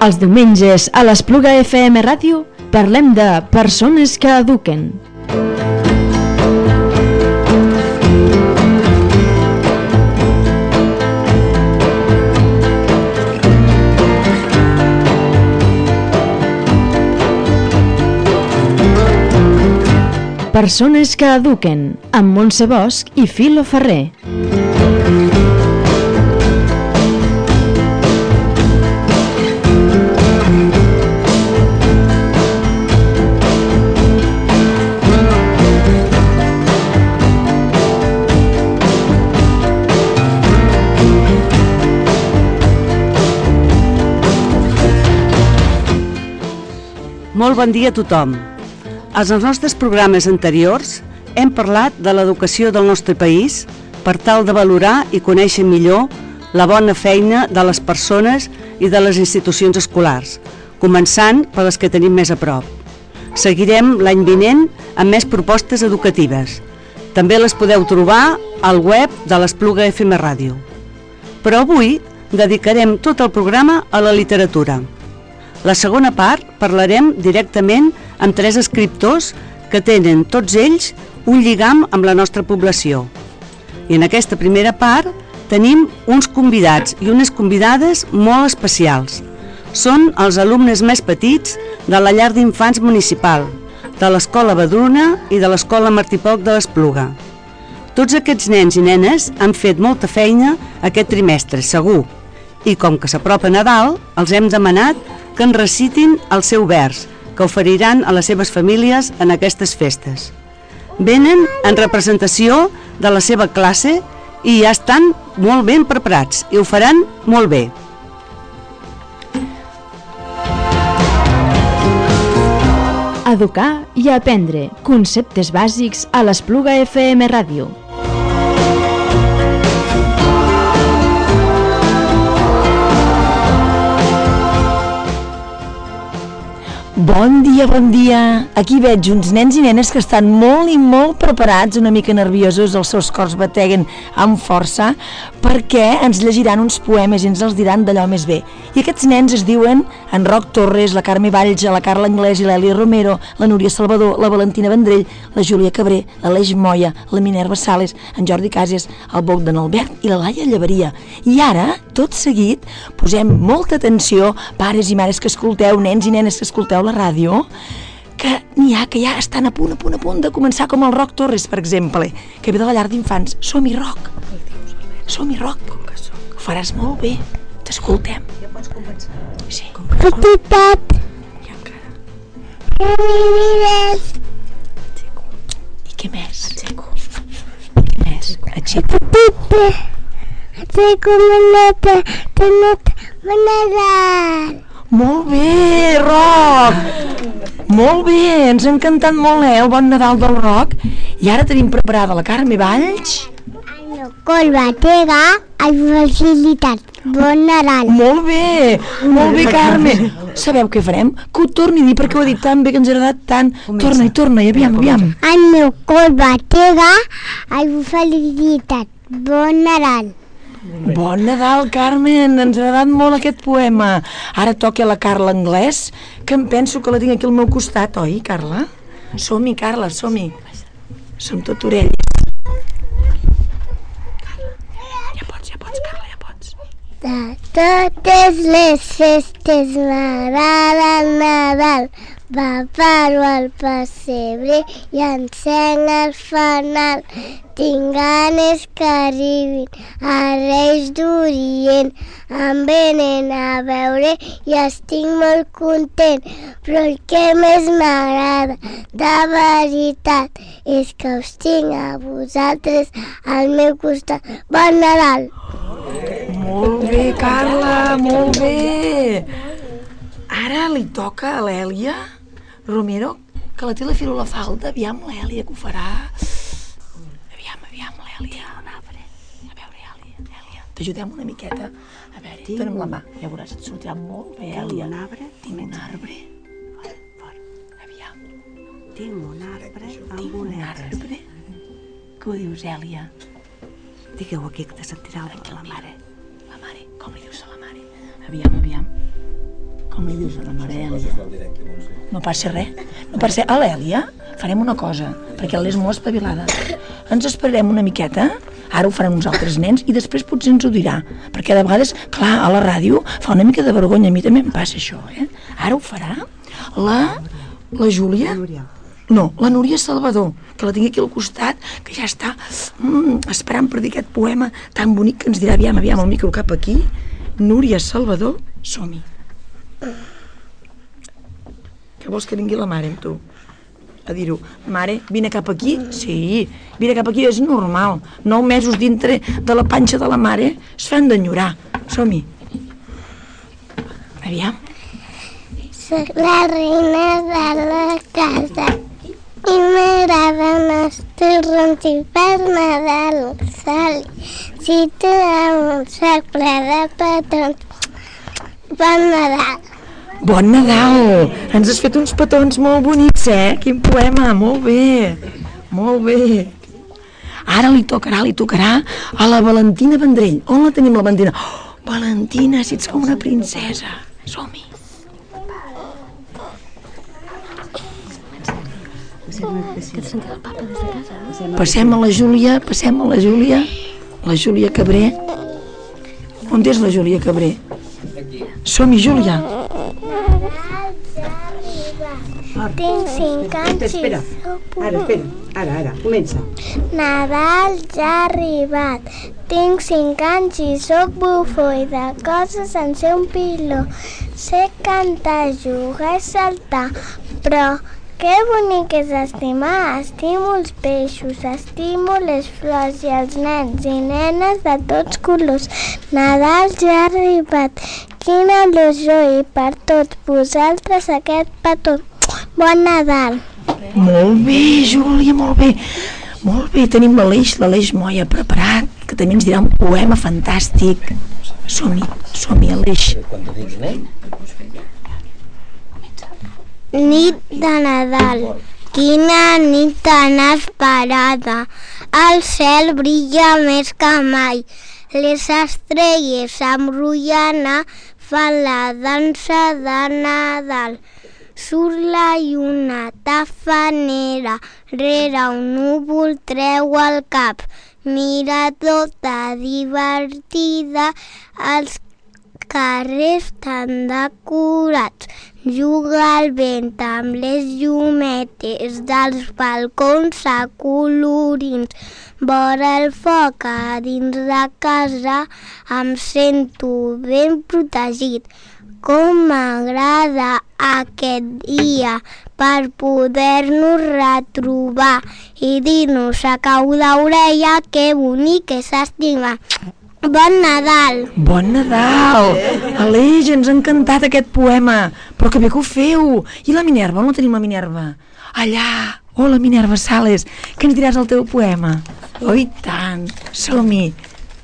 Els diumenges a l'Espluga FM Ràdio parlem de persones que eduquen. Persones que eduquen, amb Montse Bosch i Filo Ferrer. Molt bon dia a tothom. En els nostres programes anteriors hem parlat de l'educació del nostre país per tal de valorar i conèixer millor la bona feina de les persones i de les institucions escolars, començant per les que tenim més a prop. Seguirem l'any vinent amb més propostes educatives. També les podeu trobar al web de l'Espluga FM Ràdio. Però avui dedicarem tot el programa a la literatura. La segona part parlarem directament amb 3 escriptors que tenen tots ells un lligam amb la nostra població. I en aquesta primera part tenim uns convidats i unes convidades molt especials. Són els alumnes més petits de la llar d'infants municipal, de l'Escola Badruna i de l'Escola Martí Poch de l'Espluga. Tots aquests nens i nenes han fet molta feina aquest trimestre, segur. I com que s'apropa Nadal, els hem demanat que en recitin el seu vers, que oferiran a les seves famílies en aquestes festes. Venen en representació de la seva classe i ja estan molt ben preparats i ho faran molt bé. Educar i aprendre conceptes bàsics a l'Espluga FM Ràdio. Bon dia. Aquí veig uns nens i nenes que estan molt i molt preparats, una mica nerviosos, els seus cors bateguen amb força, perquè ens llegiran uns poemes i ens els diran d'allò més bé. I aquests nens es diuen en Roc Torres, la Carme Valls, la Carla Anglès i l'Èlia Romero, la Núria Salvador, la Valentina Vendrell, la Júlia Cabré, l'Aleix Moya, la Minerva Sales, en Jordi Cases, el Bogdan Albert i la Laia Llevaria. I ara, tot seguit, posem molta atenció, pares i mares que escolteu, nens i nenes que escolteu la ràdio, que n'hi ha que ja estan a punt de començar, com el Roc Torres, per exemple, que ve de la llar d'infants. Som-hi, Roc. Som-hi, Roc. Ho faràs molt bé. T'escoltem. Ja pots començar. Sí. Petitet. I encara. Mires. I què més? Què més? Aixeco. Petite. Aixeco maneta. Tenet manadar. Molt bé, Roc! Molt bé, ens ha encantat molt, el Bon Nadal del Roc. I ara tenim preparada la Carme Valls. El meu col batega, el facilitat. Bon Nadal. Molt bé, Carme. Sabeu què farem? Que ho torni a dir perquè ho ha dit tan bé, que ens ha agradat tant. Torna-hi, aviam. El meu col batega, el facilitat. Bon Nadal. Bon Nadal, Carmen, ens ha agradat molt aquest poema. Ara toca la Carla Anglès, que em penso que la tinc aquí al meu costat, oi, Carla? Som-hi, Carla, som-hi. Som tot orelles. Ja pots, Carla, ja pots. De totes les festes m'agrada el Nadal. Va paro al pessebre i encén el fanal. Tinc ganes que arribin a Reis d'Orient. Em venen a veure i estic molt content. Però el que més m'agrada, de veritat, és que us tinc a vosaltres al meu costat. Bon Nadal! Molt bé, Carla, molt bé. Ara li toca a l'Èlia Romero, que la té la fila a la falda. Aviam l'Èlia, que ho farà. Aviam, l'Èlia. A veure, Èlia. T'ajudem una miqueta. A veure, tenim la mà. Ja veuràs, et sortirà molt bé, Èlia. Tinc un arbre. Fort. Aviam. Tinc un arbre amb un arbre. Què ho dius, Èlia? Digueu aquí que te sentirà la mare. La mare, com li dius a la mare? Aviam. Com li dius a la Marèlia? No passa res. No passa res. A l'Èlia farem una cosa, perquè l'Èlia és molt espavilada. Ens esperarem una miqueta, ara ho faran uns altres nens, i després potser ens ho dirà. Perquè de vegades, clar, a la ràdio fa una mica de vergonya. A mi també em passa això, eh? Ara ho farà la Júlia. No, la Núria Salvador, que la tinc aquí al costat, que ja està esperant per dir aquest poema tan bonic que ens dirà, aviam, el micro cap aquí. Núria Salvador, som-hi. Què vols que vingui la mare amb tu? A dir-ho, mare, vine cap aquí? Sí, vine cap aquí, és normal. 9 mesos dintre de la panxa de la mare es fan d'enyorar. Som-hi. Aviam. Soc la reina de la casa i m'agraden els torrons i per Nadal sal. Si tu amb un sac ple de petons, bon Nadal. Bon Nadal! Ens has fet uns petons molt bonics, eh? Quin poema, molt bé, molt bé. Ara li tocarà a la Valentina Vendrell. On la tenim, la Valentina? Oh, Valentina, si ets com una princesa. Som-hi. Passem a la Júlia. La Júlia Cabré. On és la Júlia Cabré? Som-hi, Júlia. Tinc 5 anys Espera, ara, comença. Nadal ja ha arribat. Tinc 5 anys i soc bufó i de coses en sé un piló. Sé cantar, jugar i saltar, però que bonic és estimar. Estimo els peixos, estimo les flors i els nens i nenes de tots colors. Nadal ja ha arribat, quina il·lusió, i per tots vosaltres aquest petó. Bon Nadal. Molt bé, Júlia, molt bé. Molt bé, tenim l'Aleix Moya preparat, que també ens dirà un poema fantàstic. Som-hi, Aleix. Nit de Nadal, quina nit tan esperada. El cel brilla més que mai. Les estrelles amb rotllana fan la dansa de Nadal. Surt la lluna tafanera, rere un núvol treu el cap. Mira tota divertida, els carrers tan decorats. Juga al vent amb les llumetes dels balcons acolorins. Vora el foc a dins de casa, em sento ben protegit. Com m'agrada aquest dia per poder-nos retrobar i dir-nos a cau d'orella que bonic és estimar. Bon Nadal! Bon Nadal! Aleix, ens ha encantat aquest poema, però que bé que ho feu! I la Minerva, on la tenim la Minerva? Allà! Hola, Minerva Sales, què ens diràs al teu poema? Oh, i tant! Som-hi!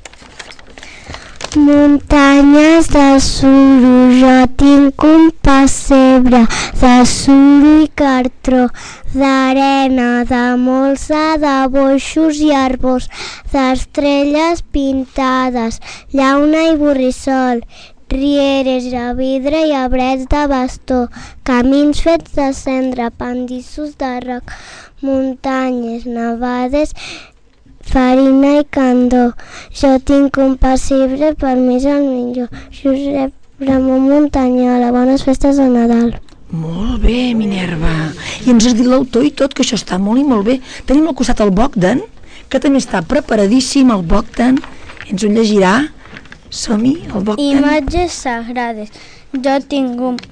Muntanyes de suro, jo tinc un pessebre de suro i cartró, d'arena, de molsa, de boixos i arbors, d'estrelles pintades, llauna i borrissol, rieres de vidre i abrets de bastó, camins fets de cendra, pandissos de roc, muntanyes nevades, farina i candó. Jo tinc un pessebre, per mi és el millor. Josep Ramon Muntanyola, bones festes de Nadal. Molt bé, Minerva. I ens has dit l'autor i tot, que això està molt i molt bé. Tenim al costat el Bogdan, que també està preparadíssim, el Bogdan. Ens ho llegirà. Som-hi, el Bogdan. Imatges sagrades. Jo tinc un...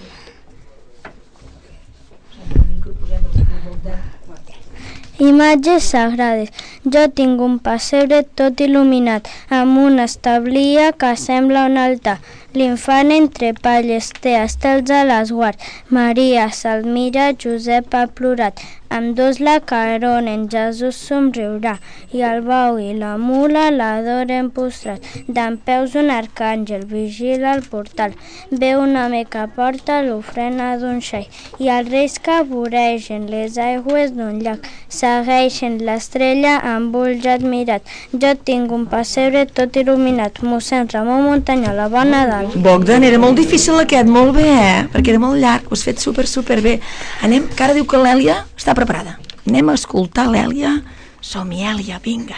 Imatges sagrades. Jo tinc un pessebre tot il·luminat, amb una establia que sembla un altar. L'infant entre palles té estels a l'esguard. Maria se'l mira, Josep ha plorat. ambdós la caronen, Jesús somriurà, i el bou i la mula l'adoren postrats. Dempeus un arcàngel, vigila el portal, ve un home que porta l'ofrena d'un xai, i els reis que voregen les aigües d'un llac, segueixen l'estrella amb ulls admirats. Jo tinc un pessebre tot il·luminat, mossèn Ramon Muntanyola, bon Nadal. Bogdan, era molt difícil aquest, molt bé, perquè era molt llarg, ho has fet super bé. Anem, que ara diu que l'Èlia està preparada. Anem a escoltar l'Èlia. Som-hi, Èlia, vinga.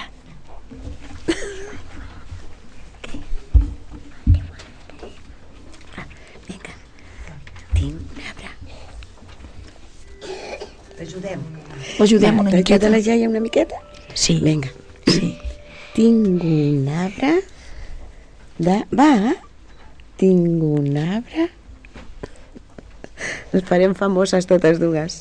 Vinga, tinc un arbre. T'ajudem. L'ajudem una miqueta. T'ajuda la iaia una miqueta? Sí. Vinga. Sí. Tinc un arbre tinc un arbre. Les farem famoses totes dues.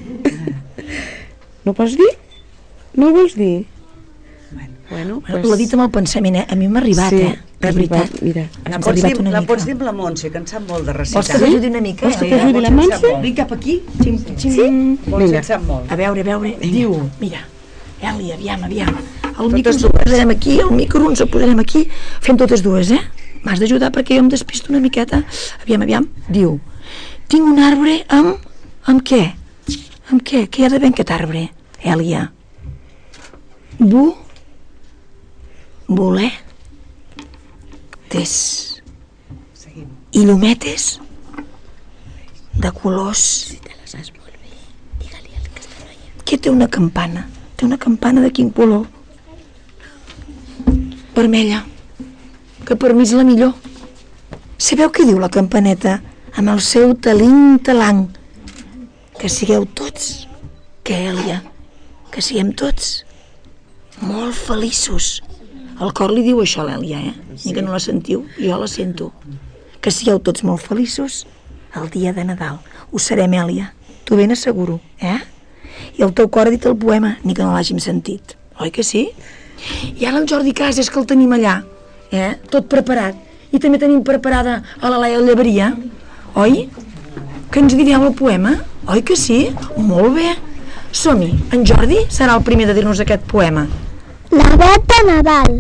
No pots dir? No vols dir? Bueno, pues... L'ha dit amb el pensament, A mi m'ha arribat, sí, de veritat. Mira, la pots dir amb la Montse, que en sap molt de recitar. Vols que t'ajudi una mica? Vols que t'ajudi la Montse? Vinc cap aquí. Sí? Montse en sap molt. A veure. Diu, mira, Èlia, aviam. El micro ens el posarem aquí, el micro ens el posarem aquí. Fem totes dues, M'has d'ajudar perquè jo em despisto una miqueta. Aviam. Diu, tinc un arbre amb què? Amb què? Què hi ha d'haver en aquest arbre, Èlia? Voler. Il·lumetes de colors. Si te les has molt bé, digue-li al que està veient. Què té una campana? Té una campana de quin color? Vermella, que per mi és la millor. Sabeu què diu la campaneta? Amb el seu taling-talang. Que sigueu tots, que Èlia, que siguem tots molt feliços. El cor li diu això a l'Èlia, Ni que no la sentiu, jo la sento. Que sigueu tots molt feliços el dia de Nadal. Ho serem, Èlia, t'ho ben asseguro, I el teu cor ha dit el poema, ni que no l'hàgim sentit. Oi que sí? I ara el Jordi Casas, que el tenim allà, tot preparat. I també tenim preparada a la Laia Llevaria, oi? Que ens direu el poema? Oi que sí? Molt bé. Som-hi. En Jordi serà el primer de dir-nos aquest poema. Nevat de Nadal.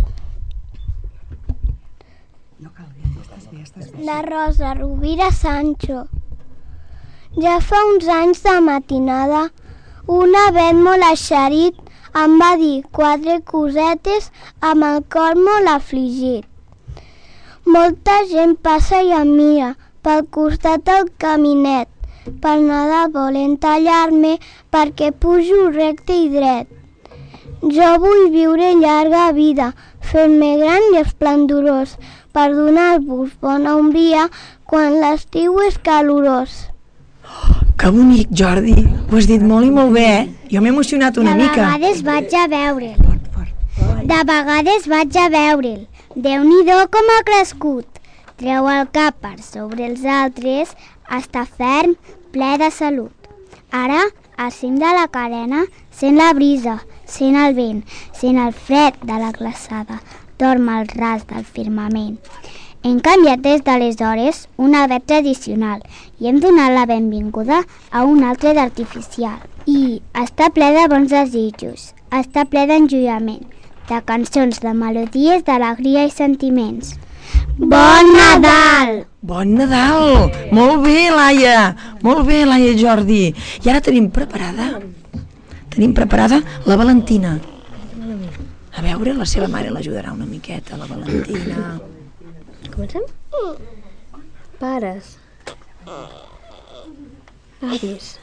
De Rosa Rovira Sancho. Ja fa uns anys de matinada, un avet molt eixerit em va dir 4 cosetes amb el cor molt afligit. Molta gent passa i em mira pel costat del caminet. Per Nadal volen tallar-me perquè pujo recte i dret. Jo vull viure llarga vida, fer-me gran i esplendorós, per donar-vos bona ombria quan l'estiu és calorós. Que bonic, Jordi. Ho has dit molt i molt bé, Jo m'he emocionat una mica. De vegades vaig a veure'l. Déu-n'hi-do com ha crescut. Treu el cap per sobre els altres, està ferm, ple de salut. Ara, al cim de la carena, sent la brisa, sent el vent, sent el fred de la glaçada, dorm al ras del firmament. Hem canviat des d'aleshores un avet tradicional i hem donat la benvinguda a un altre d'artificial. I està ple de bons desitjos, està ple d'enjoiament, de cançons, de melodies, d'alegria i sentiments. Bon Nadal! Bon Nadal! Molt bé, Laia! Molt bé, Laia i Jordi! I ara tenim preparada la Valentina. A veure, la seva mare l'ajudarà una miqueta, la Valentina. Comencem? Pares. Avis.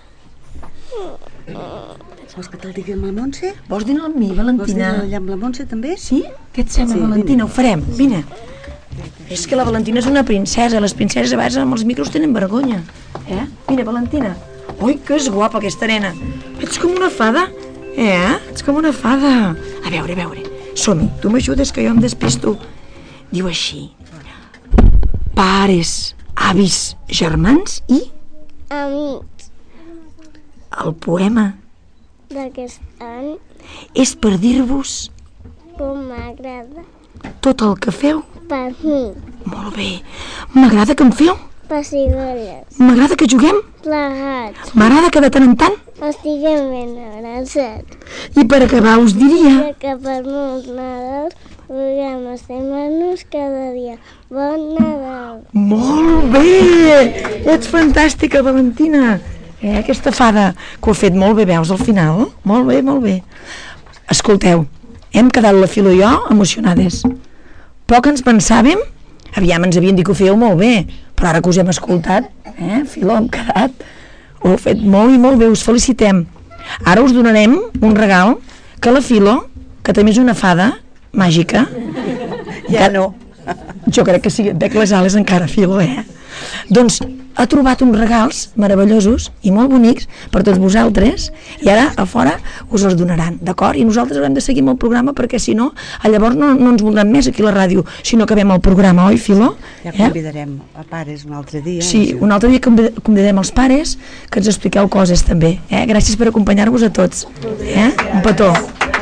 Vols que te'l digui amb la Montse? Vols dir-ho amb mi, Valentina? Vols dir-ho allà amb la Montse, també? Sí? Què et sembla, Valentina? Ho farem. Vine. És que la Valentina és una princesa. Les princeses a vegades amb els micros tenen vergonya. Vine, Valentina. Ui, que és guapa aquesta nena. Ets com una fada. Ets com una fada. A veure. Som-hi. Tu m'ajudes que jo em despisto. Diu així. Pares, avis, germans i... Amics El poema d'aquest any és per dir-vos com m'agrada tot el que feu. per mi. Molt bé. M'agrada que em feu. Pessigolles, M'agrada que juguem. plegats, M'agrada que de tant en tant estiguem ben abraçats. I per acabar us diria... Que per molts Nadals puguem estimar-nos cada dia. Bon Nadal! Molt bé! Ets fantàstica, Valentina! Aquesta fada que ho ha fet molt bé, veus, al final? Molt bé, molt bé. Escolteu, hem quedat la Filo i jo emocionades. Poc ens pensàvem, aviam, ens havien dit que ho fèieu molt bé, però ara que us hem escoltat, Filo, hem quedat, ho heu fet molt i molt bé, us felicitem. Ara us donarem un regal que la Filo, que també és una fada màgica, ja no. Jo crec que sí, et bec les ales encara, Filo, Doncs ha trobat uns regals meravellosos i molt bonics per tots vosaltres i ara a fora us els donaran, d'acord? I nosaltres haurem de seguir amb el programa perquè si no, llavors no ens voldran més aquí a la ràdio si no acabem el programa, oi, Filo? Ja convidarem a pares un altre dia. Sí, un altre dia convidarem els pares que ens expliqueu coses també. Gràcies per acompanyar-vos a tots. Un petó.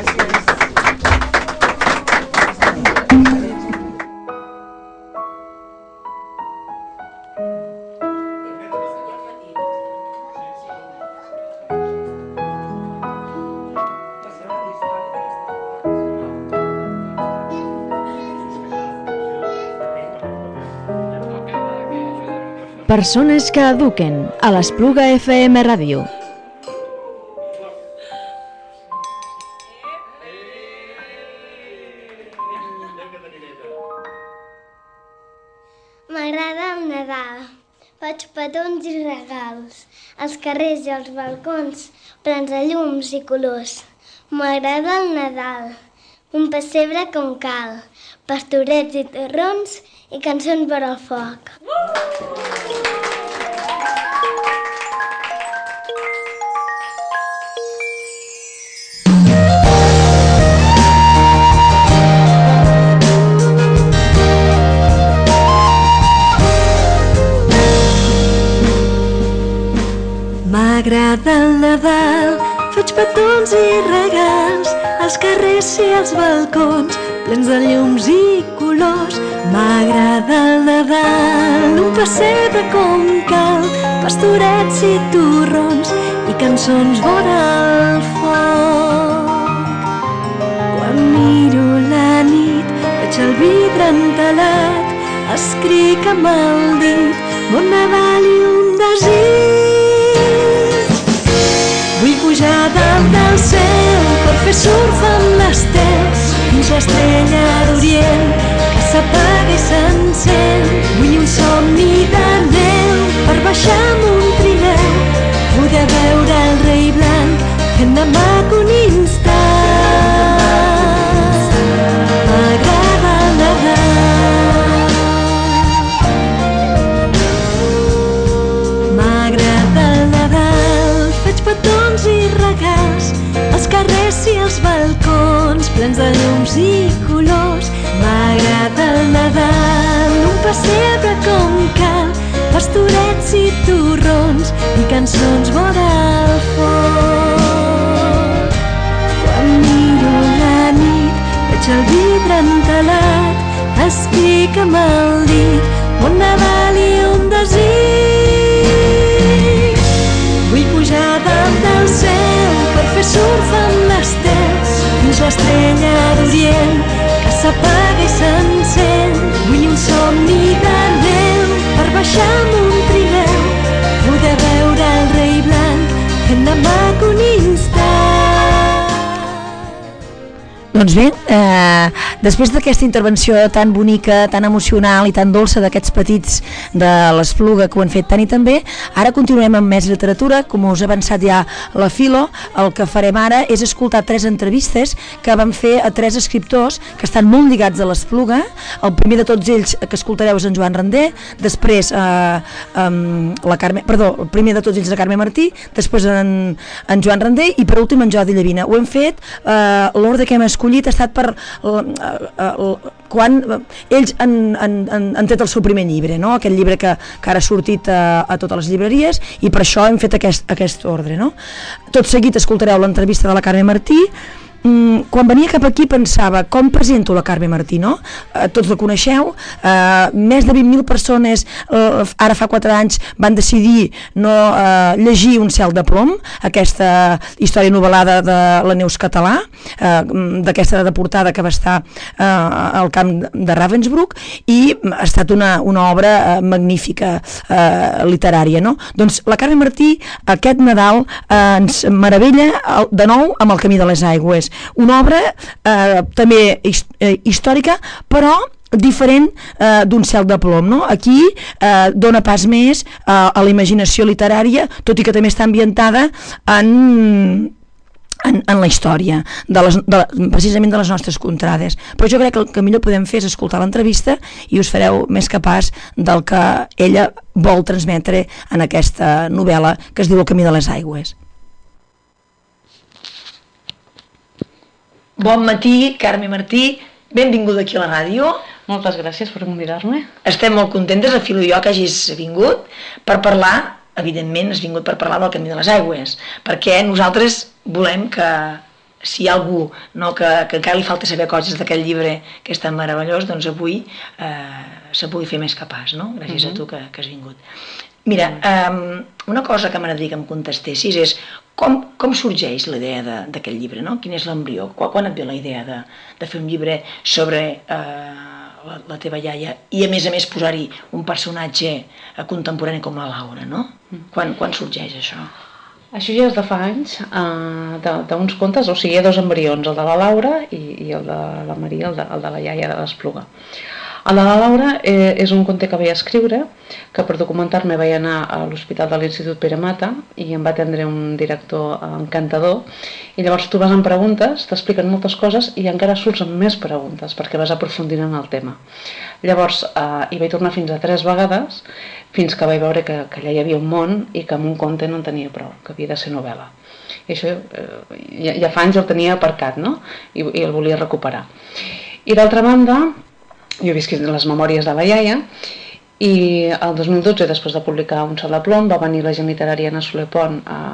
Persones que eduquen a l'Espluga FM Ràdio. M'agrada el Nadal. Faig petons i regals. Els carrers i els balcons plens de llums i colors. M'agrada el Nadal. Un pessebre com cal. Pastorets i torrons i cançons per al foc. M'agrada el Nadal, faig petons i regals, als carrers i als balcons, plens de llums i colors. M'agrada el Nadal, un pessebre com cal, pastorets i torrons i cançons vora el foc. Quan miro la nit, veig el vidre entelat, escric amb el dit, bon Nadal i un desig. Vull pujar dalt del cel per fer surf amb l'estel fins l'estrella d'Orient que s'apaga i s'encén. Vull un somni de neu per baixar amb un trineu, poder veure el rei blanc fent de maco un instant. M'agrada el Nadal. M'agrada el Nadal, faig petons i regals, als carrers i als balcons, plens de llums i colors. M'agrada el Nadal, un pessebre com cal, pastorets i torrons i cançons vora el foc. Quan miro la nit, veig el vidre entelat, escric amb el dit, bon Nadal i un desig. Vull pujar dalt del cel per fer surf amb l'estel fins l'estrella d'Orient que s'apaga i s'encén. Vull un somni de neu per baixar amb un trineu, poder veure el rei blanc fent de maco un instant. Doncs bé, després d'aquesta intervenció tan bonica, tan emocional i tan dolça d'aquests petits de l'Espluga que ho han fet tant i tan bé, ara continuem amb més literatura. Com us ha avançat ja la Filo, el que farem ara és escoltar 3 entrevistes que van fer a 3 escriptors que estan molt lligats a l'Espluga. El primer de tots ells que escoltareu és en Joan Render, després el primer de tots ells és la Carme Martí, després en Joan Render i per últim en Jordi Llavina. Ho hem fet, l'ordre que hem escollit ha estat per quan ells han tret el seu primer llibre, no? Aquest llibre que ara ha sortit a totes les llibreries, i per això hem fet aquest ordre, no? Tot seguit escoltareu l'entrevista de la Carme Martí, quan venia cap aquí pensava, com presento la Carme Martí, no? Tots la coneixeu, més de 20.000 persones ara fa 4 anys van decidir no llegir Un cel de plom, aquesta història novel·lada de la Neus Català, d'aquesta de portada que va estar al camp de Ravensbrück, i ha estat una obra magnífica literària, no? Doncs la Carme Martí aquest Nadal ens meravella de nou amb El camí de les aigües, una obra també històrica, però diferent d'Un cel de plom, no? Aquí dona pas més a la imaginació literària, tot i que també està ambientada en la història precisament de les nostres contrades. Però jo crec que el que millor podem fer és escoltar l'entrevista i us fareu més capaç del que ella vol transmetre en aquesta novel·la que es diu El camí de les aigües. Bon matí, Carme Martí, benvinguda aquí a la ràdio. Moltes gràcies per convidar-me. Estem molt contentes, a Filo i jo, que hagis vingut per parlar. Evidentment has vingut per parlar del camí de les aigües, perquè nosaltres volem que si hi ha algú que encara li falta saber coses d'aquest llibre que és tan meravellós, doncs avui se pugui fer més capaç, no? Gràcies a tu que has vingut. Mira, una cosa que m'agradaria que em contestessis és com sorgeix la idea d'aquest llibre, no? Quin és l'embrió? Quan et ve la idea de fer un llibre sobre la teva iaia i a més posar-hi un personatge contemporani com la Laura, no? Quan sorgeix això? Això ja és de fa anys, d'uns contes, o sigui, hi ha 2 embrions, el de la Laura i el de la Maria, el de la iaia de l'Espluga. El de la Laura és un conte que vaig escriure, que per documentar-me vaig anar a l'Hospital de l'Institut Pere Mata i em va atendre un director encantador, i llavors tu vas amb preguntes, t'expliquen moltes coses i encara surts amb més preguntes perquè vas aprofundint en el tema. Llavors hi vaig tornar fins a 3 vegades, fins que vaig veure que allà hi havia un món i que amb un conte no en tenia prou, que havia de ser novel·la. I això ja fa anys el tenia aparcat, no? I el volia recuperar. I d'altra banda, jo he viscut les memòries de la iaia i el 2012, després de publicar Un cel de plom, va venir la gent literària Anna Soler Pont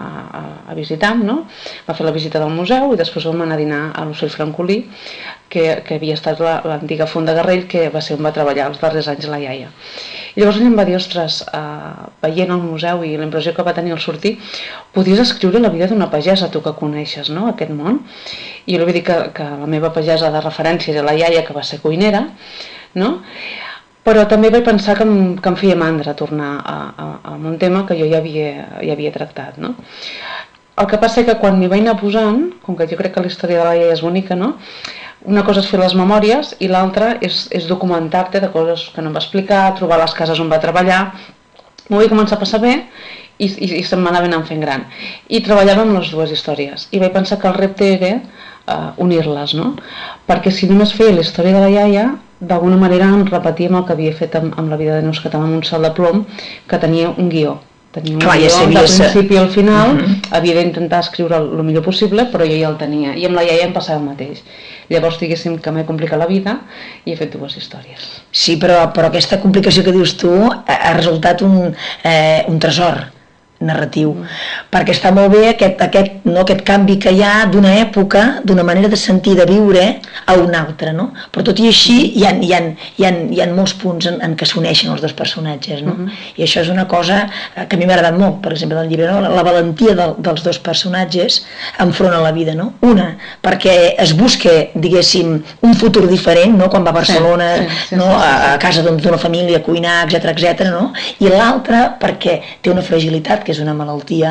a visitar, no? Va fer la visita del museu i després vam anar a dinar a l'Ocell Francolí, que havia estat l'antiga Font de Garrell, que va ser on va treballar els darrers anys la iaia. I llavors ella em va dir, ostres, veient el museu i la impressió que va tenir al sortir, podries escriure la vida d'una pagesa, tu que coneixes, no?, aquest món. I jo li vaig dir que la meva pagesa de referència era la iaia, que va ser cuinera, no?, però també vaig pensar que em feia mandra tornar a un tema que jo ja havia tractat, no? El que passa és que quan m'hi vaig anar posant, com que jo crec que la història de la iaia és bonica, no?, una cosa és fer les memòries i l'altra és documentar-te de coses que no em va explicar, trobar les cases on va treballar. M'ho vaig començar a passar bé i se'm m'anava anant fent gran. I treballava amb les 2 històries i vaig pensar que el repte era unir-les, no? Perquè si només feia la història de la iaia, d'alguna manera em repetíem el que havia fet amb la vida de Neus Català amb Un cel de plom, que tenia un guió. Tenia un guió del principi al final, havia d'intentar escriure el millor possible, però jo ja el tenia, i amb la iaia em passava el mateix. Llavors, diguéssim que m'he complicat la vida i he fet 2 històries. Sí, però aquesta complicació que dius tu ha resultat un tresor narratiu, perquè està molt bé aquest canvi que hi ha d'una època, d'una manera de sentir, de viure, a una altra, no? Però tot i així hi ha molts punts en què s'uneixen els 2 personatges, no? I això és una cosa que a mi m'ha agradat molt, per exemple, del llibre, no? La valentia dels 2 personatges enfront a la vida, no? Una, perquè es busca, diguéssim, un futur diferent, no? Quan va a Barcelona, a casa d'una família, a cuinar, etc., no? I l'altra, perquè té una fragilitat, que és una malaltia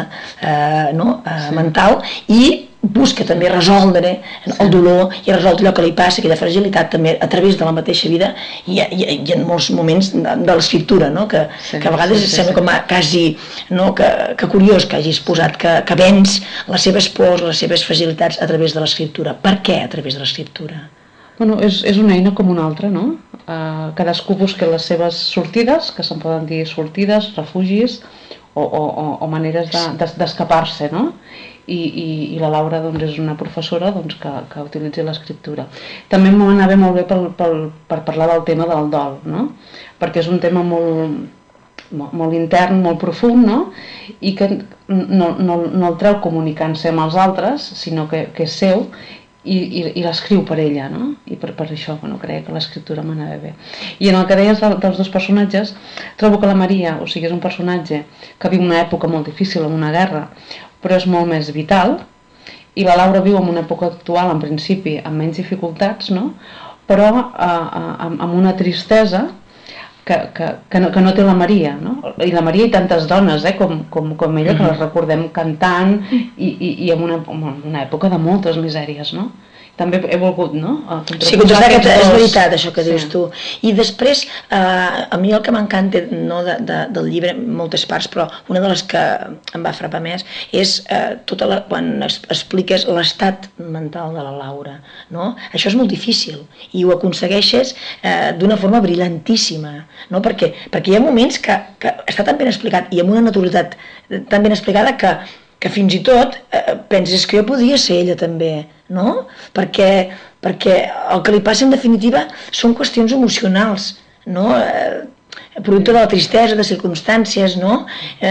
mental, i busca també resoldre el dolor i resoldre allò que li passa, aquella fragilitat també a través de la mateixa vida i en molts moments de l'escriptura, que a vegades sembla com quasi que curiós que hagis posat que vens les seves pors, les seves fragilitats a través de l'escriptura. Per què a través de l'escriptura? Bueno, és una eina com una altra, no? Cadascú busca les seves sortides, que se'n poden dir sortides, refugis o maneres d'escapar-se, no? I la Laura és una professora que utilitza l'escriptura. També m'anava molt bé per parlar del tema del dol, no? Perquè és un tema molt intern, molt profund, no? I que no el treu comunicant-se amb els altres, sinó que és seu, i l'escriu per ella, no? I per això, creia que l'escriptura m'anava bé. I en el que deies dels dos personatges, trobo que la Maria, o sigui, és un personatge que viu una època molt difícil, en una guerra, però és molt més vital, i la Laura viu en una època actual, en principi, amb menys dificultats, no? Però amb una tristesa que no té la Maria, no? I la Maria i tantes dones, com ella, que les recordem cantant i en una època de moltes misèries, no? També he volgut, no? Sí, contrastar és veritat, això que dius tu. I després, a mi el que m'encanta del llibre, moltes parts, però una de les que em va frapar més és quan expliques l'estat mental de la Laura, no? Això és molt difícil i ho aconsegueixes d'una forma brillantíssima, no? Perquè hi ha moments que està tan ben explicat i amb una naturalitat tan ben explicada que fins i tot penses que jo podia ser ella també, no? Perquè el que li passa en definitiva són qüestions emocionals, no? Producte de la tristesa, de circumstàncies, no?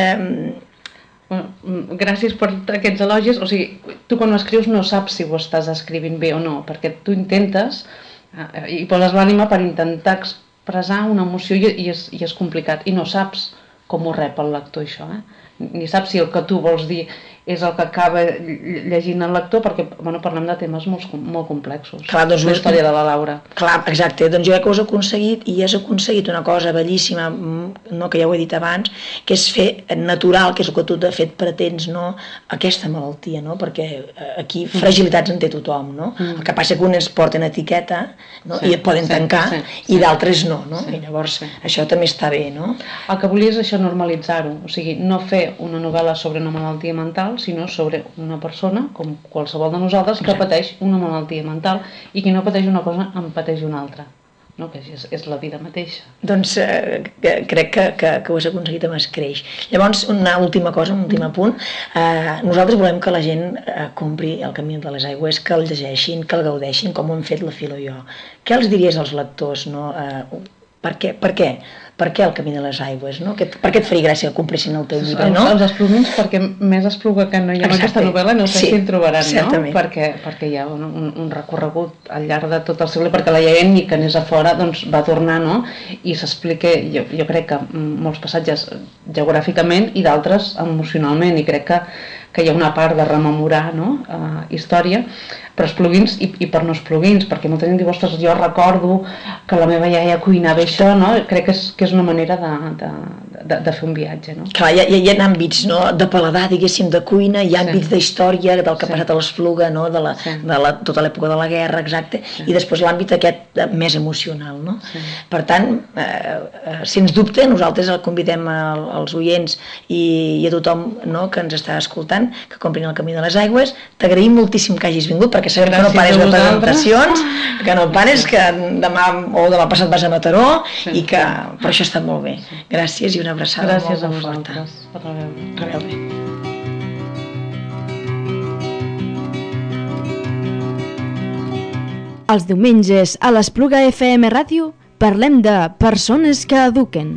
Gràcies per aquests elogis. O sigui, tu quan ho escrius no saps si ho estàs escrivint bé o no, perquè tu intentes i poses l'ànima per intentar expressar una emoció i és complicat, i no saps com ho rep el lector, això, ni saps si el que tu vols dir és el que acaba llegint el lector, perquè parlem de temes molt complexos. Clar, doncs la història de la Laura. Clar, exacte, doncs jo crec que ho has aconseguit, i has aconseguit una cosa bellíssima, no, que ja ho he dit abans, que és fer natural, que és el que tu de fet pretens, no? Aquesta malaltia, no? Perquè aquí fragilitats en té tothom, no? El que passa que uns porten etiqueta, no? I et poden tancar, i d'altres no, no? I llavors això també està bé, no? El que volia és això, normalitzar-ho, o sigui, no fer una novel·la sobre una malaltia mental, sinó sobre una persona, com qualsevol de nosaltres, que pateix una malaltia mental, i qui no pateix una cosa en pateix una altra, no? Que és la vida mateixa. Doncs crec que ho has aconseguit amb escreix. Llavors, una última cosa, un últim apunt. Nosaltres volem que la gent compri El camí de les aigües, que el llegeixin, que el gaudeixin, com ho hem fet la Filo i jo. Què els diries als lectors, no? Per què? Per què El camí de les aigües? No? Per què et faria gràcia que compressin el teu llibre? No? Els esplugins, perquè més espluga que no hi ha en aquesta novel·la, no sé si en trobaran, no? Perquè hi ha un recorregut al llarg de tot el segle, perquè la iaia, ni que anés a fora, doncs va tornar, no? I s'explica, jo crec que molts passatges geogràficament i d'altres emocionalment, i crec que hi ha una part de rememorar, no? Història, per esplugins i per no esplugins, perquè molta gent diu, ostres, jo recordo que la meva iaia cuinava això, no? Crec que és una manera de fer un viatge, no? Clar, hi ha àmbits, no? De paladar, diguéssim, de cuina, hi ha àmbits d'història del que ha passat a l'Espluga, no? De tota l'època de la guerra, exacte, i després l'àmbit aquest més emocional, no? Per tant, sens dubte, nosaltres el convidem als oients i a tothom, no?, que ens està escoltant, que comprin El camí de les aigües. T'agraïm moltíssim que hagis vingut, perquè sabem que no pares de presentacions, que no pares, que demà o demà passat vas a Mataró, i que per això ha estat molt bé. Gràcies i una abraçada molt forta. Gràcies a vosaltres per reveure. Els diumenges a l'Espluga FM Ràdio parlem de persones que eduquen.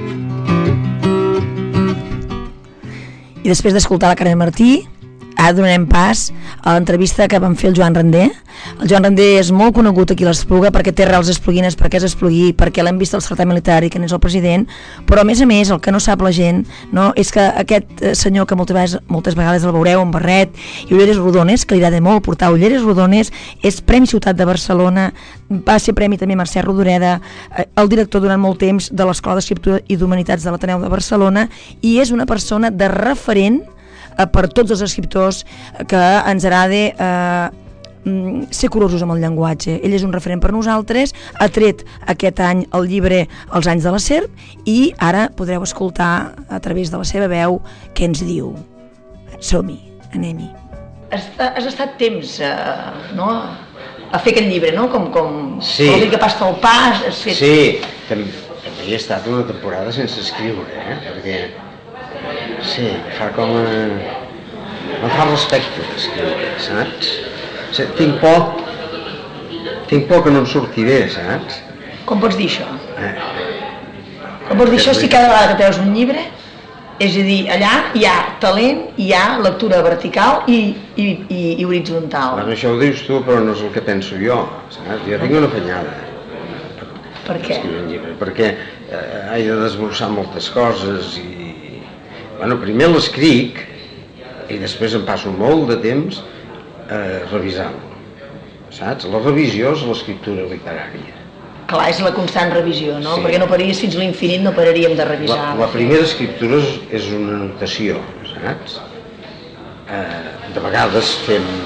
I després d'escoltar la Carme Martí, ara donarem pas a l'entrevista que vam fer el Joan Render. El Joan Render és molt conegut aquí a l'Espluga perquè té arrels espluguines, perquè és esplugui, perquè l'hem vist al certamen literari, que n'és el president, però a més, el que no sap la gent, no, és que aquest senyor que moltes vegades el veureu amb barret i ulleres rodones, que li agrada molt portar ulleres rodones, és Premi Ciutat de Barcelona, va ser premi també Mercè Rodoreda, el director durant molt temps de l'Escola d'Escriptura i d'Humanitats de l'Ateneu de Barcelona, i és una persona de referent per tots els escriptors que ens agrada ser curosos amb el llenguatge. Ell és un referent per nosaltres, ha tret aquest any el llibre Els anys de la serp, i ara podreu escoltar a través de la seva veu què ens diu. Som-hi, anem-hi. Has estat temps, no?, a fer aquest llibre, no? Sí. Com que pas tal pas, has fet... Sí, també he estat una temporada sense escriure, perquè sí, fa com no fa respecte d'escriure, saps? Tinc por que no en surti bé, saps? Com pots dir això? Com pots dir això si cada vegada que treus un llibre És a dir, allà hi ha talent, hi ha lectura vertical i horitzontal. Bueno, això ho dius tu, però no és el que penso jo, saps? Jo tinc una afanyada. Per què? Perquè he de desbrossar moltes coses i... Bueno, primer l'escric i després em passo molt de temps revisant-lo, saps? La revisió és l'escriptura literària. Clar, és la constant revisió, no? Sí. Perquè no pararies fins a l'infinit, no pararíem de revisar. La primera escriptura és una anotació, saps? De vegades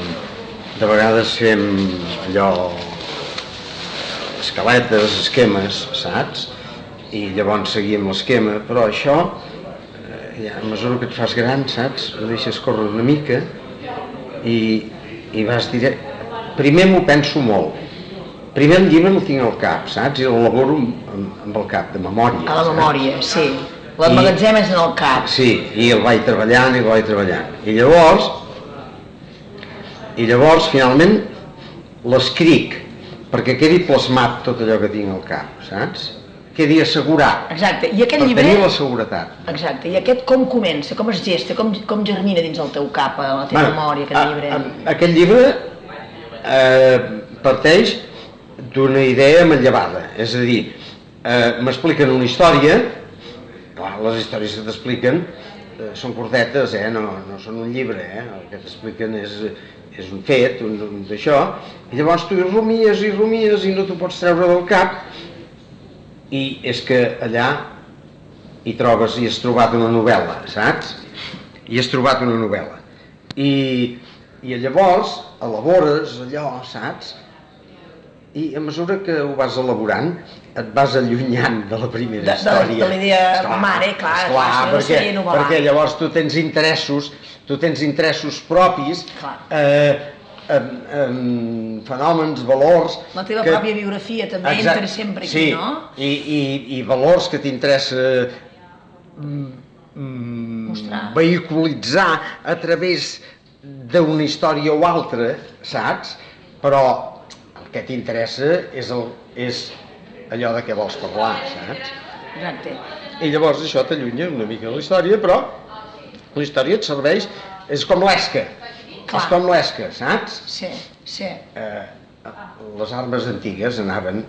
fem allò, escaletes, esquemes, saps? I llavors seguim l'esquema, però això, a mesura que et fas gran, saps? Ho deixes córrer una mica i vas directe. Primer m'ho penso molt. Primer el llibre el tinc al cap, saps? I l'elaboro amb el cap, de memòria. A la memòria, sí. L'emmagatzem és en el cap. Sí, i el vaig treballant. I llavors, finalment, l'escric, perquè quedi plasmat tot allò que tinc al cap, saps? Quedi assegurat. Exacte, i aquest llibre... Per tenir la seguretat. Exacte, i aquest com comença, com es gesta, com germina dins el teu cap, a la teva memòria, aquest llibre? Aquest llibre parteix d'una idea manllevada, és a dir, m'expliquen una història, clar, les històries que t'expliquen són curtetes, no són un llibre, el que t'expliquen és un fet, d'això, i llavors tu hi rumies i no t'ho pots treure del cap, i és que allà hi has trobat una novel·la, saps? I has trobat una novel·la. I llavors elabores allò, saps? I a mesura que ho vas elaborant et vas allunyant de la primera història. De la idea mare, clar, perquè llavors tu tens interessos propis, fenòmens, valors... La teva pròpia biografia també entra sempre aquí, no? I valors que t'interessa vehiculitzar a través d'una història o altra, saps? Però el que t'interessa és allò de què vols parlar, saps? Exacte. I llavors això t'allunya una mica de la història, però la història et serveix, és com l'esca. És com l'esca, saps? Sí, sí. Les armes antigues anaven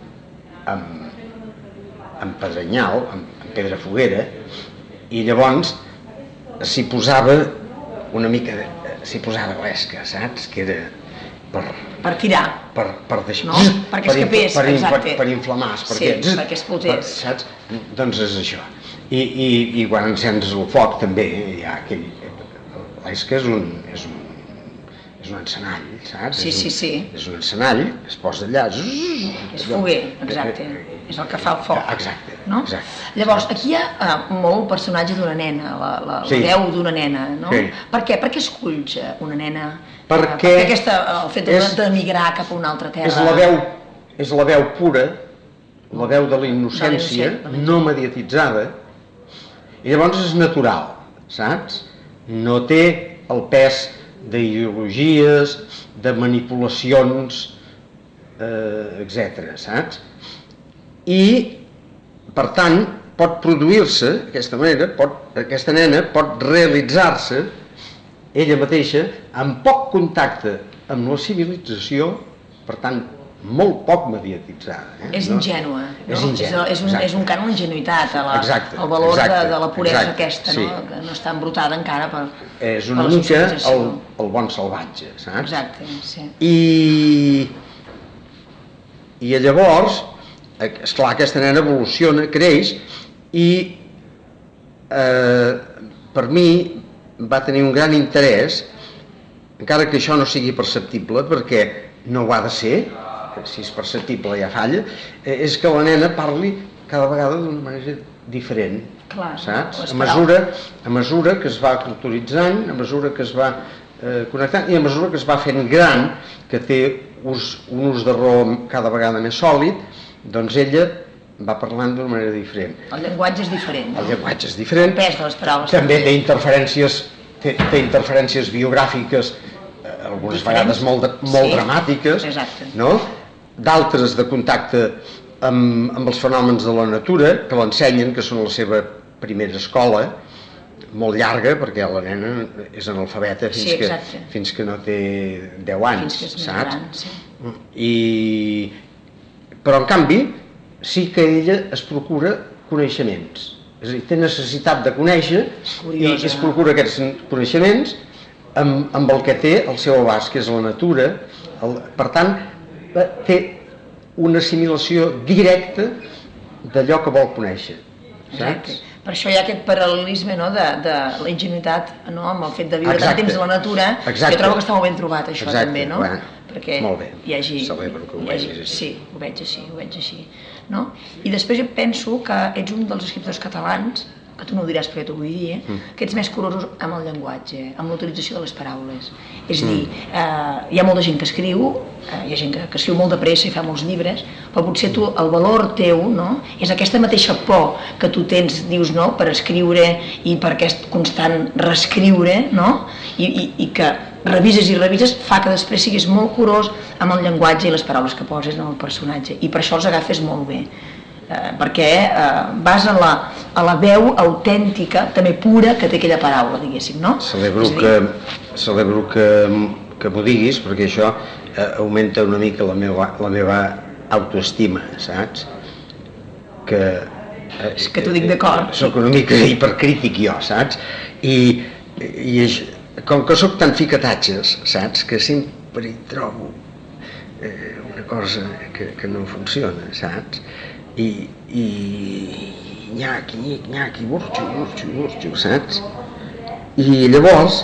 amb pedrenyal, amb pedra foguera, i llavors s'hi posava una mica, s'hi posava l'esca, saps? Que era per tirar. Per deixar... No? Perquè escapés, exacte. Per inflamar, perquè explotés. Saps? Doncs és això. I quan encens el foc també hi ha aquell... L'esca és un encenall, saps? Sí. És un encenall, es posa allà... És foguer, exacte. És el que fa el foc. Exacte. Llavors, aquí hi ha molt personatge d'una nena, la veu d'una nena, no? Per què? Per què esculls una nena? Perquè el fet d'emigrar cap a una altra terra... És la veu pura, la veu de la innocència, no mediatitzada, i llavors és natural, saps? No té el pes d'ideologies, de manipulacions, etc., saps? I, per tant, pot produir-se, d'aquesta manera, aquesta nena pot realitzar-se ella mateixa amb poc contacte amb la civilització, per tant, molt poc mediatitzada. És ingènua, és un cant d'ingenuïtat, el valor de la puresa aquesta, que no està embrutada encara per la socialització. És una mica el bon salvatge, saps? Exacte, sí. I llavors, esclar, aquesta nena evoluciona, creix, i per mi va tenir un gran interès, encara que això no sigui perceptible, perquè no ho ha de ser, si és perceptible ja falla, és que la nena parli cada vegada d'una manera diferent, saps? A mesura que es va culturitzant, a mesura que es va connectant i a mesura que es va fent gran, que té un ús de raó cada vegada més sòlid, doncs ella va parlant d'una manera diferent. El llenguatge és diferent. El llenguatge és diferent. El pes de les paraules. També té interferències biogràfiques, algunes vegades molt dramàtiques, no? D'altres de contacte amb els fenòmens de la natura, que l'ensenyen, que són la seva primera escola, molt llarga, perquè la nena és analfabeta fins que no té 10 anys, fins que és més saps? gran, sí. Però en canvi sí que ella es procura coneixements, és a dir, té necessitat de conèixer i es procura aquests coneixements amb el que té al seu abast, que és la natura. Per tant, té una assimilació directa d'allò que vol conèixer, saps? Per això hi ha aquest paral·lelisme, no, de la ingenuïtat, no, amb el fet de viure tant temps a la natura. Jo trobo que està molt ben trobat, això. També, no? Perquè molt bé, celebro que ho vegis així. Sí, ho veig així. No? I després jo penso que ets un dels escriptors catalans, que tu no ho diràs perquè t'ho vull dir, que ets més curosos amb el llenguatge, amb l'utilització de les paraules. És a dir, hi ha molta gent que escriu, hi ha gent que escriu molt de pressa i fa molts llibres, però potser tu, el valor teu, no, és aquesta mateixa por que tu tens, dius, no, per escriure i per aquest constant reescriure, no, i que revises i revises, fa que després siguis molt curós amb el llenguatge i les paraules que poses en el personatge, i per això els agafes molt bé. Perquè vas a la veu autèntica, també pura, que té aquella paraula, diguéssim, no? Celebro que m'ho diguis, perquè això augmenta una mica la meva autoestima, saps? És que t'ho dic d'acord. Soc una mica hipercrític jo, saps? I com que soc tan ficatatges, saps? Que sempre hi trobo una cosa que no funciona, saps? I nyaqui, burxo, saps? I llavors,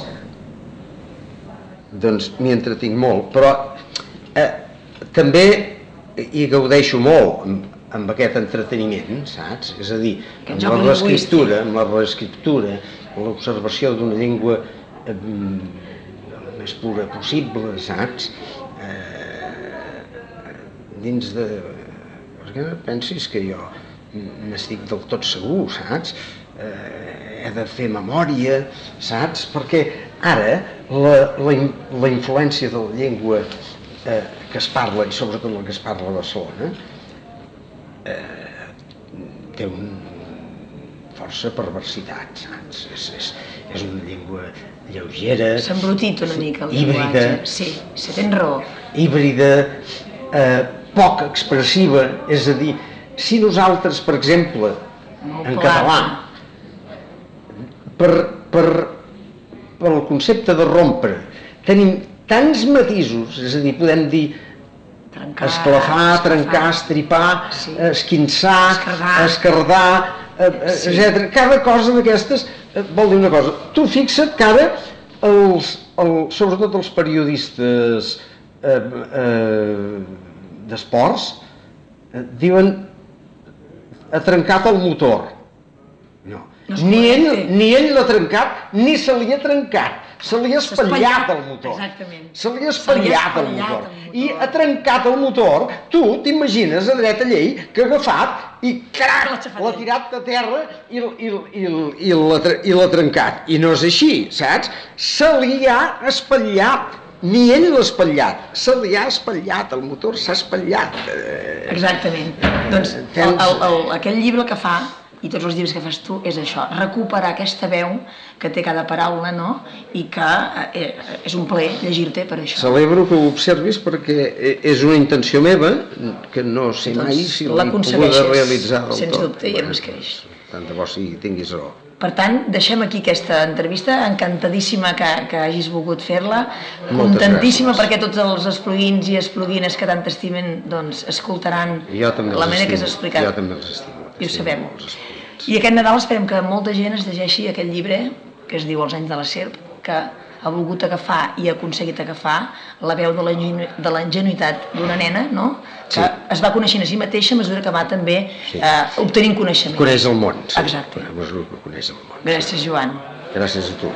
doncs m'hi entretinc molt, però també hi gaudeixo molt amb aquest entreteniment, saps? És a dir, amb la reescriptura, l'observació d'una llengua el més pura possible, saps? Dins de... perquè no pensis que jo n'estic del tot segur, saps? He de fer memòria, saps? Perquè ara la influència de la llengua que es parla, i sobretot la que es parla a Barcelona, té una força perversitat, saps? És una llengua lleugera, s'ha embrutit una mica el llenguatge. Sí, tens raó. Híbrida, poc expressiva, és a dir, si nosaltres, per exemple, en català, per el concepte de rompre, tenim tants matisos, és a dir, podem dir esclafar, trencar, estripar, esquinçar, esquerdar, etc. Cada cosa d'aquestes vol dir una cosa. Tu fixa't que ara, sobretot els periodistes d'esports, diuen ha trencat el motor. No. Ni ell l'ha trencat, ni se li ha trencat. Se li ha espatllat el motor. Se li ha espatllat el motor. I ha trencat el motor, tu t'imagines a dreta llei que ha agafat i crac, l'ha tirat a terra i l'ha trencat. I no és així, saps? Se li ha espatllat. Ni ell l'ha espatllat, se li ha espatllat, el motor s'ha espatllat. Exactament. Doncs aquell llibre que fa, i tots els llibres que fas tu, és això, recuperar aquesta veu que té cada paraula, no? I que és un plaer llegir-te per això. Celebro que ho observis perquè és una intenció meva que no sé mai si l'he pogut realitzar del tot. Sens dubte, i em escreix. Tant de bo si tinguis raó. Per tant, deixem aquí aquesta entrevista, encantadíssima que hagis volgut fer-la, contentíssima perquè tots els espluguins i espluguines que tant t'estimen doncs escoltaran la manera que has explicat. Jo també els estimo. I ho sabem. I aquest Nadal esperem que molta gent es llegeixi aquest llibre que es diu Els anys de la serp, que ha volgut agafar i ha aconseguit agafar la veu de la ingenuïtat d'una nena, no? Que es va coneixent a si mateixa a mesura que va també obtenint coneixement. Coneix el món. Exacte. A mesura que coneix el món. Gràcies, Joan. Gràcies a tu.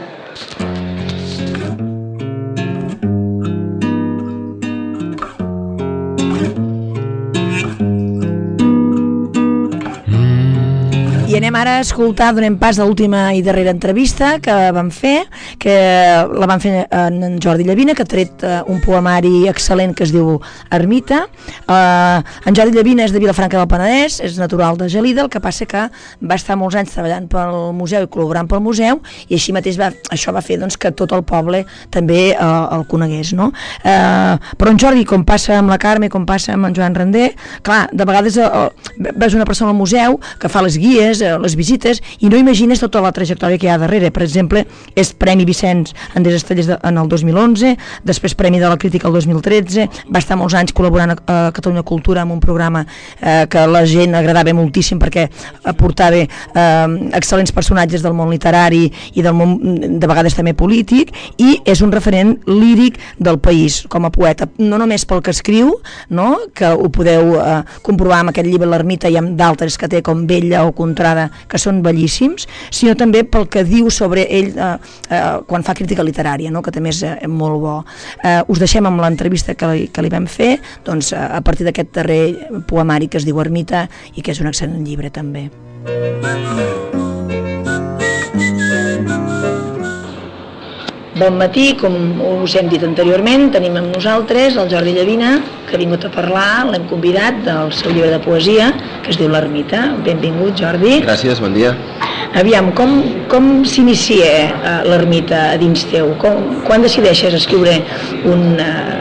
I anem ara escoltar, donem pas a l'última i darrera entrevista que vam fer, que la van fer en Jordi Llavina, que ha tret un poemari excel·lent que es diu Ermita. En Jordi Llavina és de Vilafranca del Penedès, és natural de Gelida, el que passa que va estar molts anys treballant pel museu i col·laborant pel museu, i així mateix això va fer doncs, que tot el poble també el conegués, no? Però en Jordi, com passa amb la Carme, com passa amb en Joan Render, clar, de vegades veus una persona al museu que fa les guies, les visites, i no imagines tota la trajectòria que hi ha darrere. Per exemple, és Premi Vicenç Endés Estellers en el 2011, després Premi de la Crítica el 2013, va estar molts anys col·laborant a Catalunya Cultura amb un programa que la gent agradava moltíssim perquè aportava excel·lents personatges del món literari i del món de vegades també polític, i és un referent líric del país com a poeta, no només pel que escriu, no? Que ho podeu comprovar amb aquest llibre L'Ermita i amb d'altres que té com Vella o Contrada, que són bellíssims, sinó també pel que diu sobre ell quan fa crítica literària, no? Que també és molt bo. Us deixem amb l'entrevista que li vam fer, doncs, a partir d'aquest darrer poemari que es diu Ermita i que és un excel·lent llibre també. Bon matí, com us hem dit anteriorment, tenim amb nosaltres el Jordi Llavina, que ha vingut a parlar, l'hem convidat del seu llibre de poesia, que es diu L'Ermita. Benvingut, Jordi. Gràcies, bon dia. Aviam, com s'inicia l'Ermita a dins teu? Quan decideixes escriure un...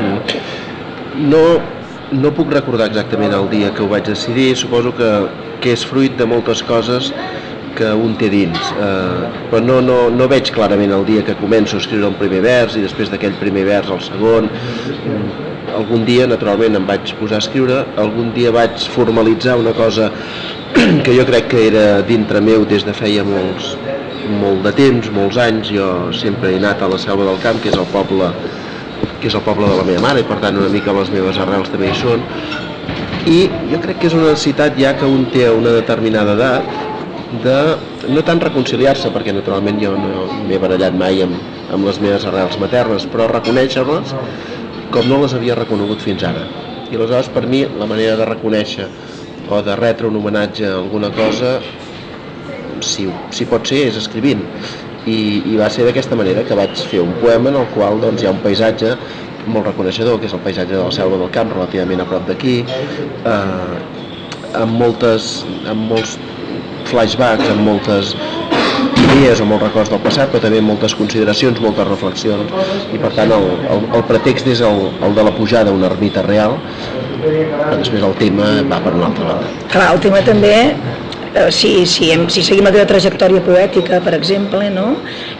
No puc recordar exactament el dia que ho vaig decidir, suposo que és fruit de moltes coses que un té dins, però no veig clarament el dia que començo a escriure el primer vers i després d'aquell primer vers el segon. Algun dia, naturalment, em vaig posar a escriure, algun dia vaig formalitzar una cosa que jo crec que era dintre meu des de feia molt de temps, molts anys. Jo sempre he anat a la Selva del Camp, que és el poble de la meva mare, i per tant una mica les meves arrels també hi són, i jo crec que és una necessitat ja que un té a una determinada edat de no tant reconciliar-se, perquè naturalment jo no m'he barallat mai amb les meves arrels maternes, però reconèixer-les com no les havia reconegut fins ara. I aleshores per mi la manera de reconèixer o de retre un homenatge a alguna cosa, si pot ser, és escrivint. I va ser d'aquesta manera que vaig fer un poema en el qual doncs, hi ha un paisatge molt reconeixedor, que és el paisatge de la Selva del Camp, relativament a prop d'aquí, amb molts flashbacks, amb moltes idees o molts records del passat, però també moltes consideracions, moltes reflexions, i per tant el pretext és el de la pujada a una ermita real, però després el tema va per una altra banda. Clar, el tema també, si seguim la teva trajectòria poètica, per exemple, no?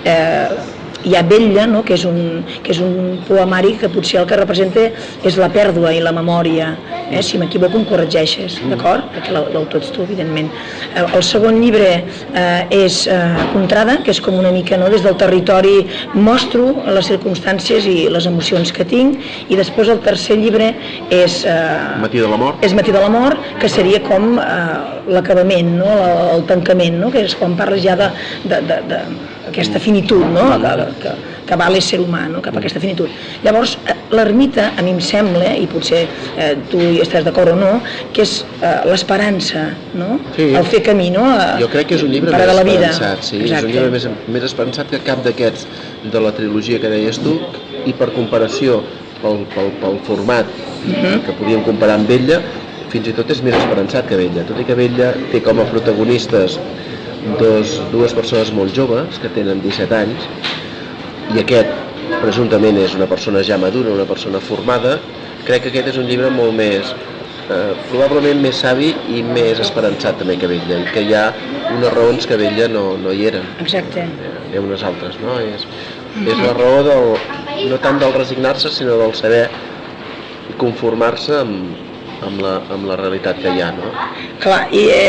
Hi ha Vetlla, no? que és un poemari que potser el que representa és la pèrdua i la memòria. Si m'equivoco em corregeixes, d'acord? Perquè l'autor ets tu, evidentment. El segon llibre és Contrada, que és com una mica, no? Des del territori mostro les circumstàncies i les emocions que tinc, i després el tercer llibre és Matí de la mort. És Matí de la mort, que seria com l'acabament, no? El tancament, no? Que és quan parles ja d'aquesta finitud, no? Que va l'ésser humà, no? Cap a aquesta finitud. Llavors, l'ermita, a mi em sembla, i potser tu hi estàs d'acord o no, que és l'esperança, no? Sí. El fer camí, no? Jo crec que és un llibre més esperançat, sí. És un llibre més esperançat que cap d'aquests de la trilogia que deies tu, i per comparació pel format que podíem comparar amb Vetlla, fins i tot és més esperançat que Vetlla, tot i que Vetlla té com a protagonistes dues persones molt joves que tenen 17 anys, i aquest presumptament és una persona ja madura, una persona formada. Crec que aquest és un llibre molt més, probablement més savi i més esperançat també que Vetlla, que hi ha unes raons que Vetlla no hi eren. Exacte. Hi ha unes altres, no? És la raó no tant del resignar-se, sinó del saber conformar-se amb la realitat que hi ha, no? Clar,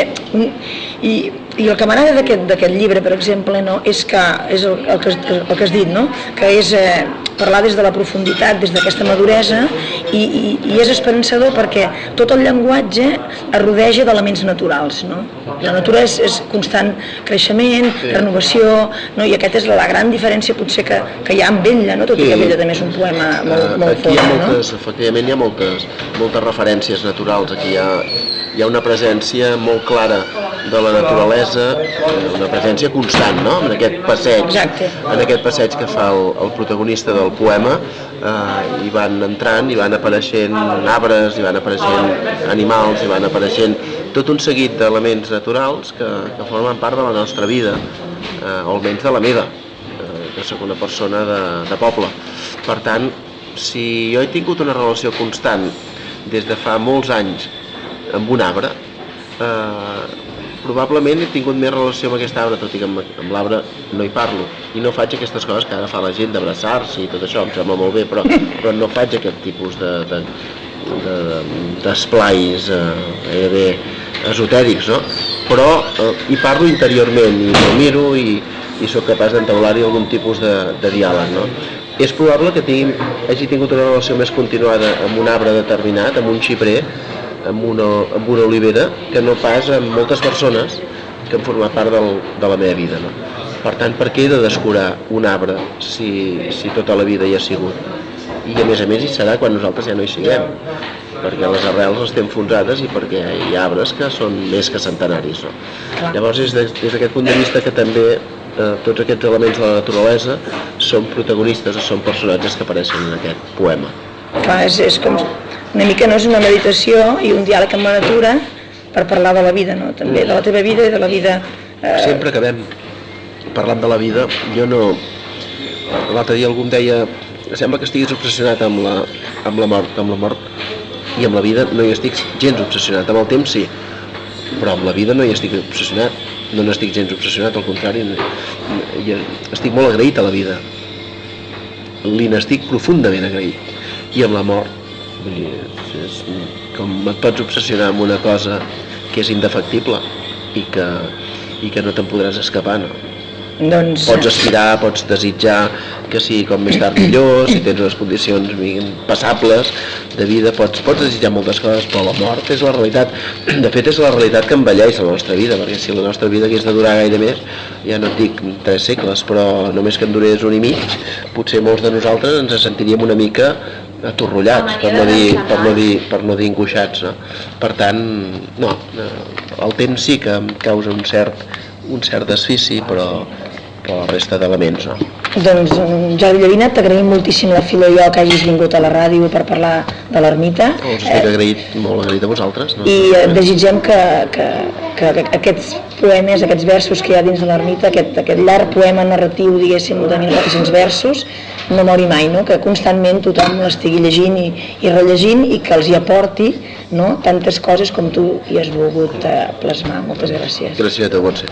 i el que m'agrada d'aquest llibre, per exemple, no, és que és el que has dit, no? Que és parlar des de la profunditat, des d'aquesta maduresa, i és esperançador perquè tot el llenguatge es rodeja d'elements naturals, no? La natura és constant creixement, renovació, no? I aquesta és la gran diferència potser que hi ha amb Vetlla, no? Tot i que Vetlla també és un poema molt fort, no? Efectivament hi ha moltes referències naturals. Aquí hi ha una presència molt clara de la naturalesa, una presència constant, no? En aquest passeig que fa el protagonista del poema, hi van entrant, hi van apareixent arbres, hi van apareixent animals, hi van apareixent tot un seguit d'elements naturals que formen part de la nostra vida, o almenys de la meva, que soc una persona de poble. Per tant, si jo he tingut una relació constant des de fa molts anys amb un arbre, probablement he tingut més relació amb aquest arbre, tot i que amb l'arbre no hi parlo i no faig aquestes coses que ara fa la gent d'abraçar-se i tot això, em sembla molt bé, però no faig aquest tipus d'esplais gairebé esotèrics, no? Però hi parlo interiorment i ho miro i sóc capaç d'entaular-hi algun tipus de diàleg, no? És probable que hagi tingut una relació més continuada amb un arbre determinat, amb un xiprer, amb una olivera, que no pas amb moltes persones que han format part de la meva vida, no? Per tant, per què he de descurar un arbre si tota la vida hi ha sigut? I a més hi serà quan nosaltres ja no hi siguem, perquè les arrels estem enfonsades i perquè hi ha arbres que són més que centenaris, no? Llavors, és des d'aquest punt de vista que també tots aquests elements de la naturalesa són protagonistes o són personatges que apareixen en aquest poema. Clar, és com una mica, no, és una meditació i un diàleg amb la natura per parlar de la vida, no? També de la teva vida i de la vida... Sempre acabem parlant de la vida. Jo no... L'altre dia algú em deia, sembla que estiguis obsessionat amb la mort, i amb la vida no hi estic gens obsessionat. Amb el temps sí, però amb la vida no hi estic obsessionat. No n'estic gens obsessionat, al contrari, estic molt agraït a la vida. Li n'estic profundament agraït. I amb la mort, és com et pots obsessionar amb una cosa que és indefectible i que no te'n podràs escapar, no? Doncs... Pots aspirar, pots desitjar que sigui com més tard millor, si tens unes condicions passables de vida, pots desitjar moltes coses, però la mort és la realitat. De fet, és la realitat que envelleix la nostra vida, perquè si la nostra vida hagués de durar gaire més, ja no et dic 3 segles, però només que en durés 1 i mig, potser molts de nosaltres ens sentiríem una mica atorrollats, per no dir angoixats, no? Per tant, no, el temps sí que em causa un cert desfici, però la resta d'elements, no? Doncs, Jordi Llavina, t'agraïm moltíssim la Filo i jo que hagis vingut a la ràdio per parlar de l'ermita. Us estic molt agraït a vosaltres. No? I desitgem que aquests poemes, aquests versos que hi ha dins de l'ermita, aquest llarg poema narratiu, diguéssim, de 1.400 versos, no mori mai, no? Que constantment tothom l'estigui llegint i rellegint i que els hi aporti, no? Tantes coses com tu hi has volgut plasmar. Moltes gràcies. Gràcies a tu, Montse.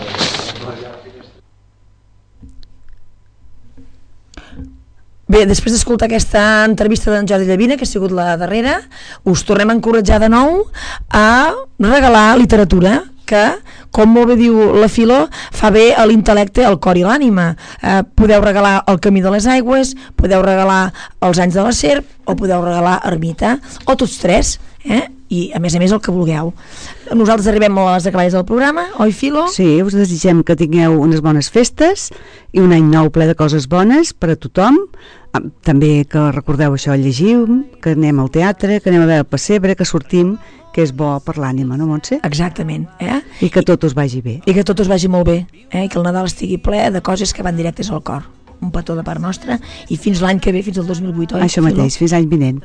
Bé, després d'escoltar aquesta entrevista d'en Jordi Llavina, que ha sigut la darrera, us tornem a encoratjar de nou a regalar literatura, que, com molt bé diu la Filo, fa bé a l'intel·lecte, al cor i l'ànima. Podeu regalar El camí de les aigües, podeu regalar Els anys de la serp, o podeu regalar Ermita, o tots tres, i a més el que vulgueu. Nosaltres arribem a les acaballes del programa, oi, Filo? Sí, us desitgem que tingueu unes bones festes i un any nou ple de coses bones per a tothom. També que recordeu això, llegiu, que anem al teatre, que anem a veure el pessebre, que sortim, que és bo per l'ànima, no, Montse? Exactament. I que tot us vagi bé. I que tot us vagi molt bé, i que el Nadal estigui ple de coses que van directes al cor. Un petó de part nostra, i fins l'any que ve, fins al 2008, oi? Això mateix, fins l'any vinent.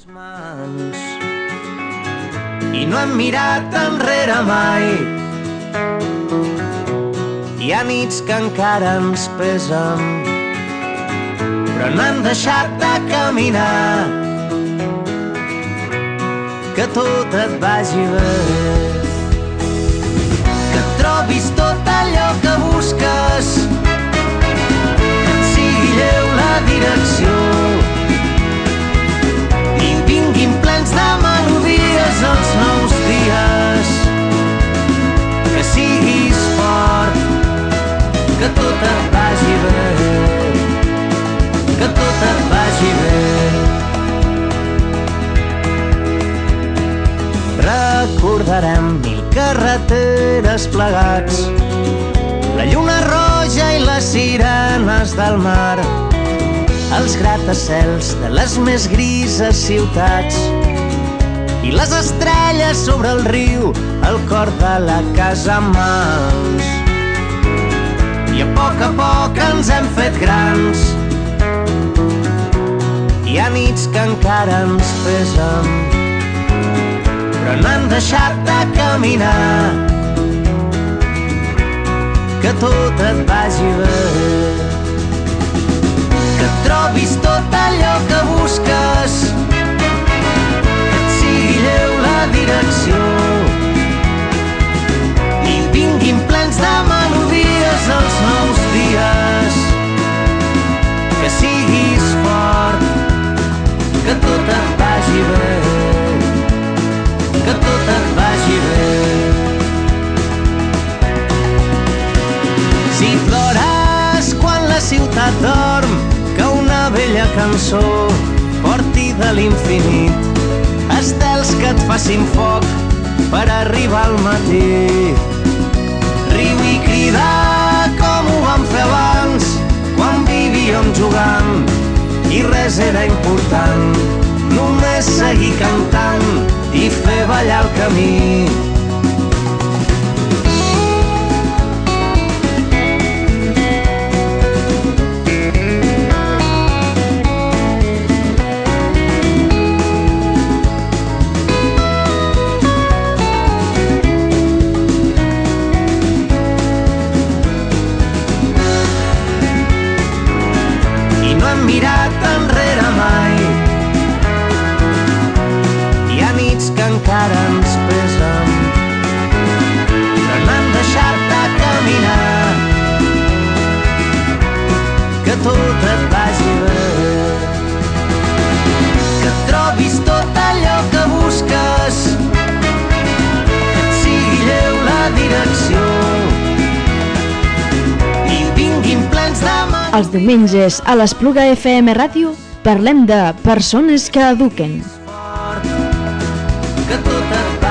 I no hem mirat enrere mai. Hi ha nits que encara ens pesen, però no hem deixat de caminar. Que tot et vagi bé, que trobis tot allò que busques, que et sigui lleu la direcció i vinguin plens de melodies els nous dies. Que siguis fort, que tot et vagi bé, que tot et vagi bé. Recordarem 1000 carreteres plegats, la lluna roja i les sirenes del mar, els gratacels de les més grises ciutats i les estrelles sobre el riu, el cor de la casa en mans. I a poc ens hem fet grans. Hi ha nits que encara ens pesen, però no hem deixat de caminar. Que tot et vagi bé, que et trobis tot allò que busques, que et sigui lleu la direcció i vinguin plens de melodies els nous dies. Que siguis fort, que tot et vagi bé, que tot et vagi bé. Si plores quan la ciutat dorm, que una vella cançó porti de l'infinit estels que et facin foc per arribar al matí. Riu i crida com ho vam fer abans, quan vivíem jugant i res era important, només seguir cantant i fer ballar el camí. Mirat enrere mai. Hi ha nits que encara ens pesen, però no hem deixat de caminar. Que tot et vagi bé, que et trobis tot allò que busques, que et sigui lleu la direcció i vinguin plens de mà. Els diumenges a l'Espluga FM Ràdio parlem de persones que eduquen. Que tot et